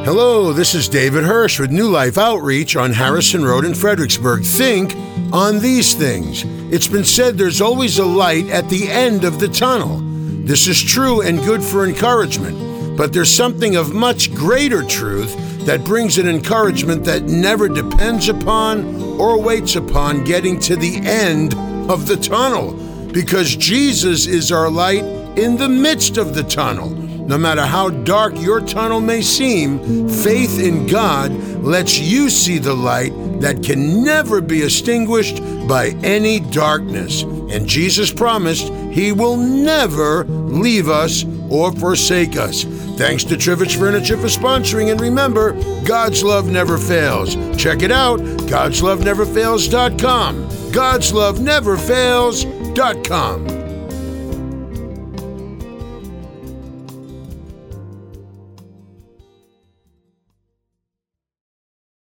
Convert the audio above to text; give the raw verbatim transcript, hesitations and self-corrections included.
Hello, this is David Hirsch with New Life Outreach on Harrison Road in Fredericksburg. Think on these things. It's been said there's always a light at the end of the tunnel. This is true and good for encouragement, but there's something of much greater truth that brings an encouragement that never depends upon or waits upon getting to the end of the tunnel, because Jesus is our light in the midst of the tunnel. No matter how dark your tunnel may seem, faith in God lets you see the light that can never be extinguished by any darkness. And Jesus promised He will never leave us or forsake us. Thanks to Trivich Furniture for sponsoring, and remember, God's love never fails. Check it out, gods love never fails dot com. gods love never fails dot com.